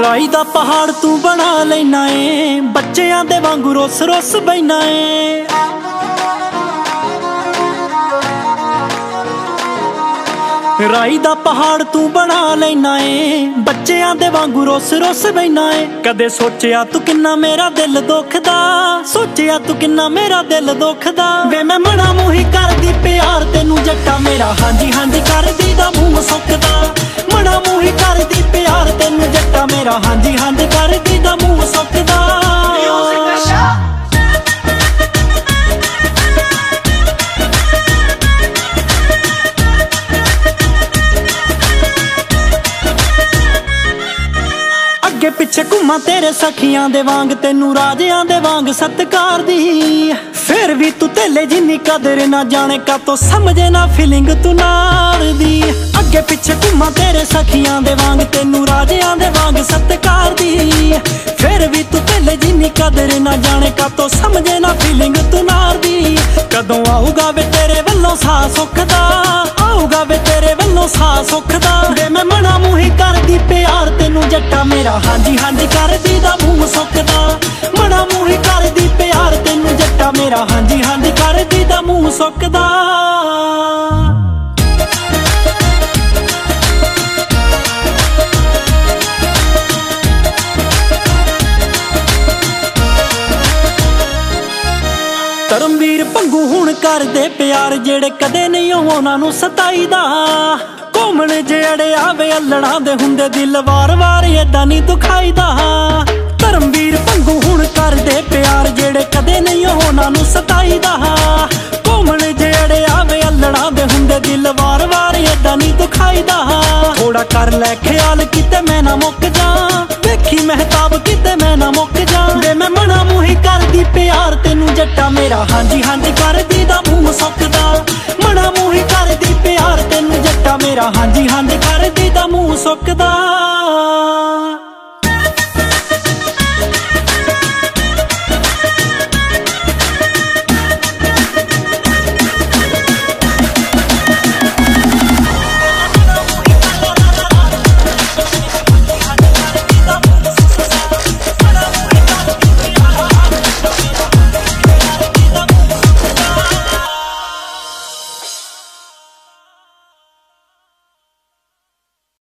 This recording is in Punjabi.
ਰਾਈ ਦਾ ਪਹਾੜ ਤੂੰ ਬਣਾ ਲੈਣਾ ਏ, ਬੱਚਿਆਂ ਦੇ ਵਾਂਗੂ ਰੁੱਸ ਰੁੱਸ ਬੈਨਾ ਏ। ਰਾਈ ਦਾ ਪਹਾੜ ਤੂੰ ਬਣਾ ਲੈਣਾ ਏ, ਬੱਚਿਆਂ ਦੇ ਵਾਂਗੂ ਰੁੱਸ ਰੁੱਸ ਬੈਨਾ ਏ। ਕਦੇ ਸੋਚਿਆ ਤੂੰ ਕਿੰਨਾ ਮੇਰਾ ਦਿਲ ਦੁਖਦਾ, ਸੋਚਿਆ ਤੂੰ ਕਿੰਨਾ ਮੇਰਾ ਦਿਲ ਦੁਖਦਾ। ਵੇ ਮੈਂ ਮਣਾ ਮੂੰਹੀ ਕਰਦੀ ਪਿਆਰ ਤੈਨੂੰ ਜੱਟਾ ਮੇਰਾ ਹਾਂਜੀ ਹਾਂਜੀ ਕਰਦੀ ਦਾ ਮੂੰਹ ਸੁੱਕਦਾ। ਮਣਾ ਮੂੰਹੀ ਕਰਦੀ ਪਿਆਰ ਤੈਨੂੰ ਜੱਟਾ ਮੇਰਾ ਹਾਂਜੀ ਹਾਂਜੀ ਕਰਦੀ ਦਾ ਮੂੰਹ ਸੁੱਕਦਾ। ਅੱਗੇ ਪਿੱਛੇ ਘੁੰਮਾਂ ਤੇਰੇ ਸਖੀਆਂ ਦੇ ਵਾਂਗ, ਤੈਨੂੰ ਰਾਜਿਆਂ ਦੇ ਵਾਂਗ ਸਤਿਕਾਰ ਦੀ। ਫਿਰ ਵੀ ਤੂੰ ਤੇਲੇ ਜਿੰਨੀ ਕਦਰ ਨਾ ਜਾਣੇ, ਕਾਤੋਂ ਸਮਝੇ ਨਾ ਫੀਲਿੰਗ ਤੂੰ ਨਾਲ ਦੀ। ਅੱਗੇ ਪਿੱਛੇ ਘੁੰਮਾਂ ਤੇਰੇ ਸਖੀਆਂ ਦੇ ਵਾਂਗ, ਤੈਨੂੰ ਰਾਜਿਆਂ ਦੇ ਵਾਂਗ ਸਤਿਕਾਰ ਦੀ। ਫਿਰ ਵੀ ਤੂੰ ਤੇਲੇ ਜਿੰਨੀ ਕਦਰ ਨਾ ਜਾਣੇ, ਕਾਤੋਂ ਸਮਝੇ ਨਾ ਫੀਲਿੰਗ ਤੂੰ ਨਾਲ ਦੀ। ਕਦੋਂ ਆਊਗਾ ਵੇ ਤੇਰੇ ਵੱਲੋਂ ਸਾਹ ਸੁੱਖ ਦਾ, ਆਊਗਾ ਵੇ ਤੇਰੇ ਵੱਲੋਂ ਸਾਹ ਸੁੱਖ ਦਾ। ਵੇ ਮੈਂ ਮਣਾ ਮੂੰਹੀ ਕਰਦੀ ਪਿਆਰ ਤੈਨੂੰ ਜੱਟਾ ਮੇਰਾ ਹਾਂਜੀ ਹਾਂਜੀ ਕਰਦੀ ਦਾ ਮੂੰਹ ਸੁੱਕਦਾ। ਮਣਾ ਮੂੰਹੀ ਕਰਦੀ ਪਿਆਰ ਤੈਨੂੰ ਜੱਟਾ ਮੇਰਾ ਹਾਂਜੀ ਹਾਂਜੀ ਕਰਦੀ ਦਾ ਮੂੰਹ ਸੁੱਕਦਾ। ਧਰਮਵੀਰ ਭੰਗੂ ਹੁਣ ਕਰਦੇ ਪਿਆਰ, ਜਿਹੜੇ ਕਦੇ ਨਹੀਂ ਉਹਨਾਂ ਨੂੰ ਸਤਾਈਦਾ। ਘੁੰਮਣ ਜਿਹੜੇ ਆਵੇ ਅਲੜਾਂ ਦੇ ਹੁੰਦੇ ਦਿਲ ਵਾਰ-ਵਾਰ ਏਦਾਂ ਨਹੀਂ ਦੁਖਾਈਦਾ। ਧਰਮਵੀਰ ਭੰਗੂ ਹੁਣ ਕਰਦੇ ਪਿਆਰ, ਜਿਹੜੇ ਕਦੇ ਨਹੀਂ ਉਹਨਾਂ ਨੂੰ ਸਤਾਈਦਾ। ਘੁੰਮਣ ਜਿਹੜੇ ਆਵੇ ਅਲੜਾਂ ਦੇ ਹੁੰਦੇ ਦਿਲ ਵਾਰ-ਵਾਰ ਏਦਾਂ ਨਹੀਂ ਦੁਖਾਈਦਾ। ਥੋੜਾ ਕਰ ਲੈ ਖਿਆਲ ਕਿਤੇ ਮੈਂ ਨਾ ਮੁੱਕ ਜਾ, ਵੇਖੀ ਮਹਿਤਾਬ ਕਿਤੇ ਮੈਂ ਨਾ ਮੁੱਕ ਜਾ। ਵੇ ਮੈਂ ਮਣਾ ਮੂੰਹੀ ਕਰਦੀ ਪਿਆਰ ਤੈਨੂੰ ਜੱਟਾ ਮੇਰਾ ਹਾਂਜੀ ਹਾਂਜੀ ਕਰਦੀ ਦਾ ਮੂੰਹ ਸੁੱਕਦਾ। ਮਣਾ ਮੂੰਹੀ ਕਰਦੀ ਪਿਆਰ ਤੈਨੂੰ ਜੱਟਾ ਮੇਰਾ ਹਾਂਜੀ ਹਾਂਜੀ ਕਰਦੀ ਦਾ ਮੂੰਹ ਸੁੱਕਦਾ।